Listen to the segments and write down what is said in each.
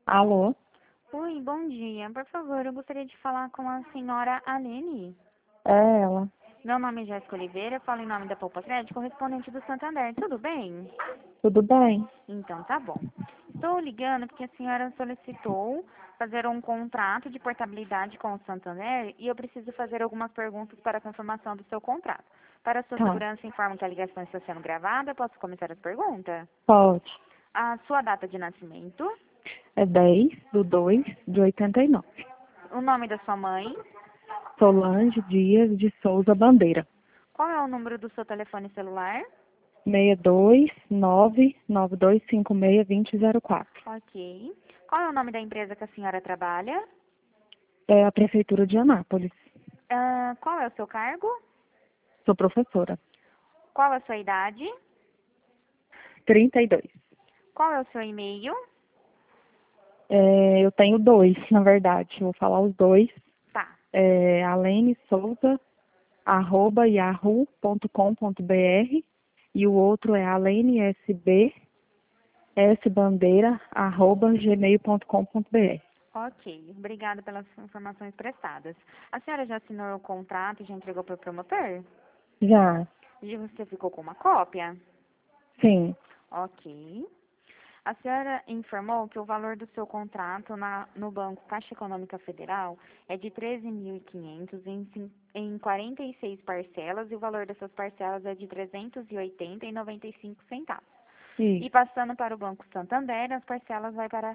Alô? Oi, bom dia. Por favor, eu gostaria de falar com a senhora Alene. É ela. Meu nome é Jéssica Oliveira, falo em nome da Poupa Crédito, correspondente do Santander. Tudo bem? Tudo bem? Então, tá bom. Estou ligando porque a senhora solicitou fazer um contrato de portabilidade com o Santander e eu preciso fazer algumas perguntas para a confirmação do seu contrato. Para a sua Tá. segurança, informo que a ligação está sendo gravada. Posso começar as perguntas? Pode. A sua data de nascimento, É 10/2/89. o nome da sua mãe, Solange Dias de Souza Bandeira. qual é o número do seu telefone celular? 62-99256-2004. Ok. Qual é o nome da empresa que a senhora trabalha? É a Prefeitura de Anápolis. Qual é o seu cargo? Sou professora. Qual é a sua idade? 32. Qual é o seu e-mail? Eu tenho dois, na verdade. Vou falar os dois. Tá. alenesouza@yahoo.com.br e o outro é alenesbsbandeira@gmail.com.br. Ok. Obrigada pelas informações prestadas. A senhora já assinou o contrato e já entregou para o promotor? Já, E você ficou com uma cópia? sim. Ok. A senhora informou que o valor do seu contrato no Banco Caixa Econômica Federal é de 13.500 em 46 parcelas e o valor dessas parcelas é de 380,95 centavos. Isso, E passando para o Banco Santander, as parcelas vai para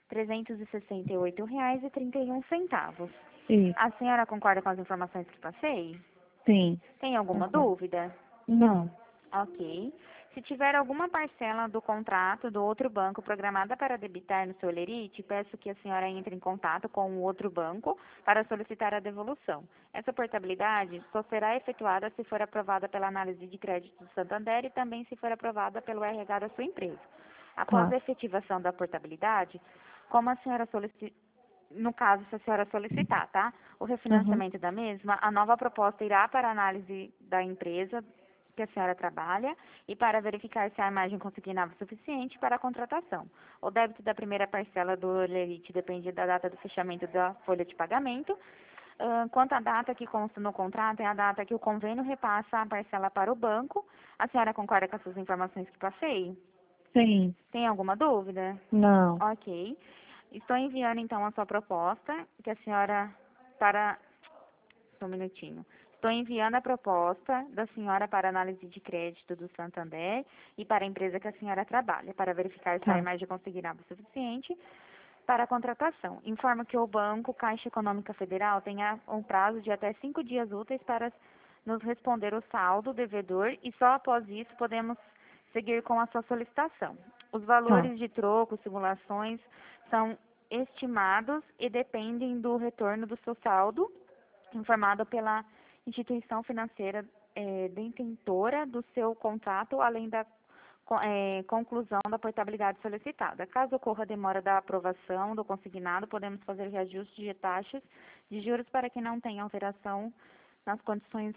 R$ 368,31. isso, A senhora concorda com as informações que passei? sim. Tem alguma Concordo. dúvida? Não, Ok. Se tiver alguma parcela do contrato do outro banco programada para debitar no seu lerite, peço que a senhora entre em contato com o outro banco para solicitar a devolução. Essa portabilidade só será efetuada se for aprovada pela análise de crédito do Santander e também se for aprovada pelo RH da sua empresa. Após tá. a efetivação da portabilidade, como a senhora no caso, se a senhora solicitar, tá? O Uhum, refinanciamento da mesma, a nova proposta irá para a análise da empresa que a senhora trabalha e para verificar se a margem consignável é suficiente para a contratação. O débito da primeira parcela do lerite depende da data do fechamento da folha de pagamento. Quanto à data que consta no contrato, é a data que o convênio repassa a parcela para o banco. A senhora concorda com essas informações que passei? sim. Tem alguma dúvida? Não, Ok. Estou enviando então a sua proposta, que a senhora para. Só um minutinho. Estou enviando a proposta da senhora para análise de crédito do Santander e para a empresa que a senhora trabalha, para verificar se a tá. imagem consignável é suficiente para a contratação. Informo que o Banco Caixa Econômica Federal tenha um prazo de até 5 dias úteis para nos responder o saldo devedor e só após isso podemos seguir com a sua solicitação. Os Tá. valores de troco, simulações, são estimados e dependem do retorno do seu saldo, informado pela instituição financeira detentora do seu contrato, além da conclusão da portabilidade solicitada. Caso ocorra demora da aprovação do consignado, podemos fazer reajuste de taxas de juros para que não tenha alteração nas condições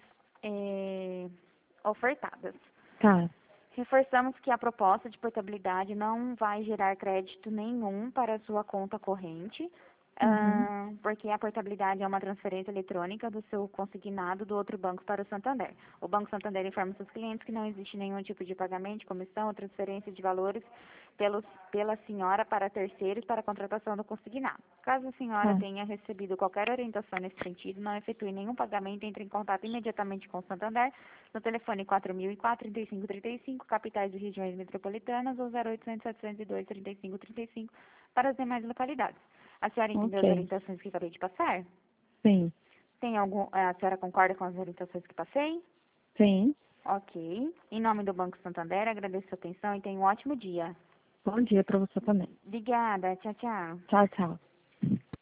ofertadas. Tá. Reforçamos que a proposta de portabilidade não vai gerar crédito nenhum para a sua conta corrente, Uhum, porque a portabilidade é uma transferência eletrônica do seu consignado do outro banco para o Santander. O Banco Santander informa seus clientes que não existe nenhum tipo de pagamento, comissão ou transferência de valores pela senhora para terceiros para a contratação do consignado. Caso a senhora tá. tenha recebido qualquer orientação nesse sentido, não efetue nenhum pagamento, entre em contato imediatamente com o Santander no telefone 4004-3535, capitais e regiões metropolitanas, ou 0800-702-3535 para as demais localidades. A senhora entendeu as Ok. orientações que acabei de passar? Sim. A senhora concorda com as orientações que passei? Sim. Ok. Em nome do Banco Santander, agradeço a sua atenção e tenha um ótimo dia. Bom dia pra você também. Obrigada. Tchau, tchau. Tchau, tchau.